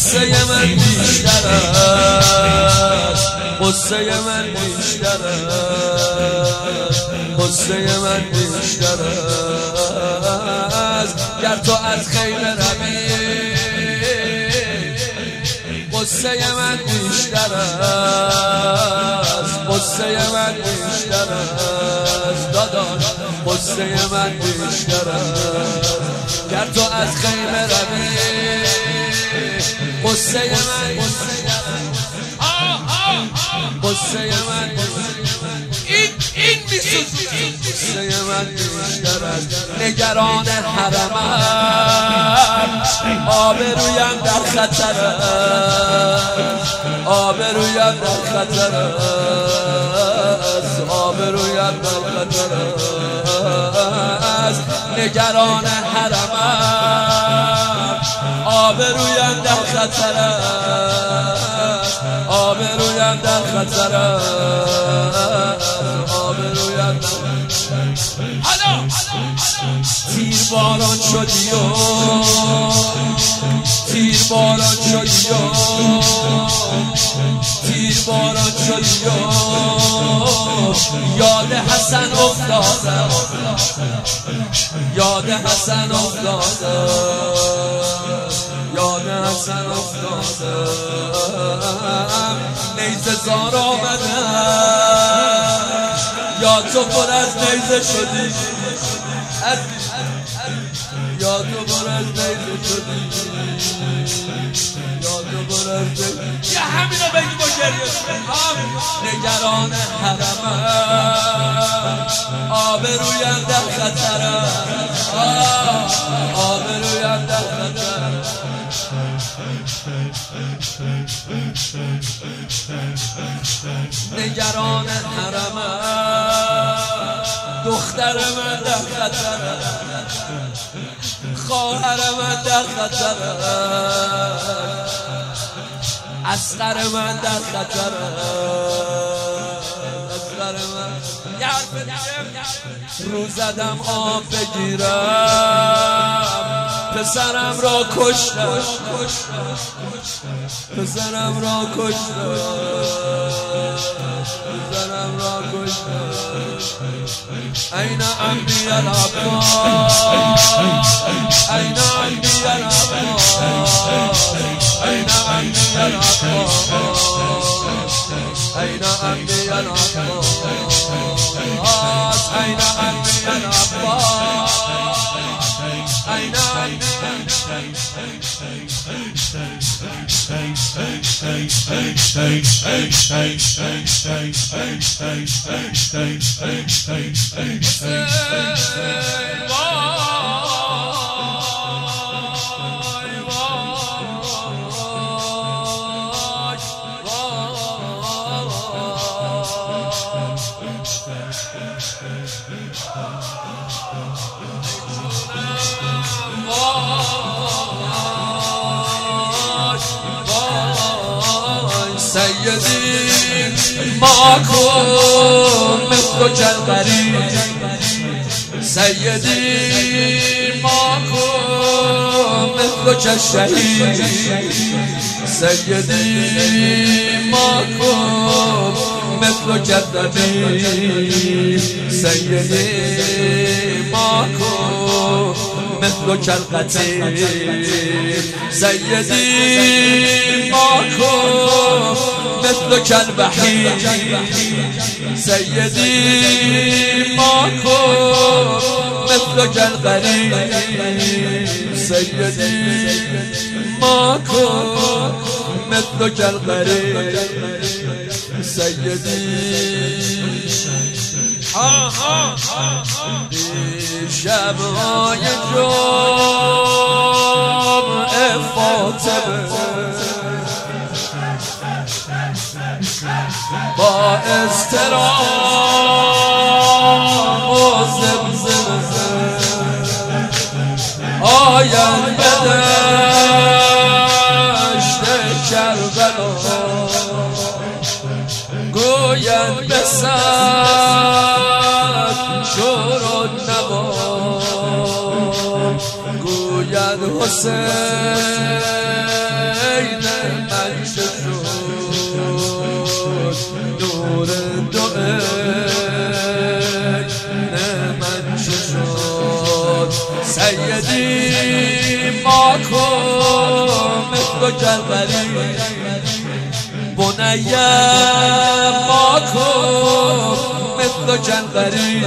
قصه من بیشتر است، قصه من بیشتر است، قصه من بیشتر است. گر تو از خیمه روی قصه من بیشتر است، قصه من بیشتر است داداش، قصه من بیشتر است. گر تو از خیمه روی قصه من قصه من این قصه من بیشتر است. نگران حرمم آبرویم در خطر است، آبرویم در خطر است، آبرویم در خطر است. نگران حرمم آبرویم در خطر است، آبرویم در خطر است، آبرویم در تیر باران شدی و تیر باران شدی و تیر باران شدی و یاد حسن افتادم، یاد حسن افتادم، یاد حسن افتادم. نیزه زار آمدم یا تو پر از نیزه شدی، یا تو پر از نیزه شدی، یا تو پر از نیزه. یه همینو بگی با گریه. نگران حرمم آبرویم در خطر است، آبرویم در خطر است. نگران حرمم دختر من در خطر است، خواهر من در خطر است، اصغر من در خطر است، اصغر من. رو زدم آب بگیرم پسرم را کشتم، پسرم را کشتم، پسرم را کشتم. این انبیاء العباس، این انبیاء العباس، این انبیاء العباس، این انبیاء العباس، این انبیاء العباس، این سیدی ما کن مثلک الغریب، سیدی ما کن مثلک الشهید، سیدی ما کن مثلک الطبیب، سیدی ما کن مثلک القتیل، سیدی ما کن مثلک الوحید، سیدی ما کن مثلک الغریب، سیدی ما کن مثلک الغریب، سیدی شب‌های جمعه فاطمه با اضطراب و زمزمه آیند به دشت کربلا، گویند به صد شور و نوا، گویند حسین سیدی ما کن مثلک الغریب بنی ما کن مثلک الغریب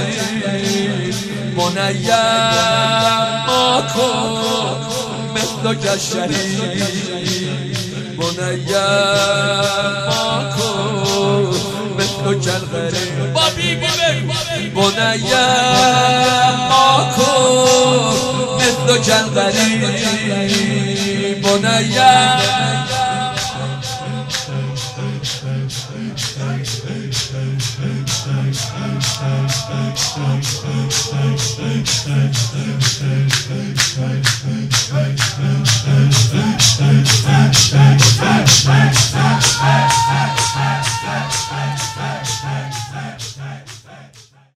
بنی ما کن مثلک الشریف بنی ما کن مثلک الغریب با بی بی بنی ما کن مثلک الغریب بنی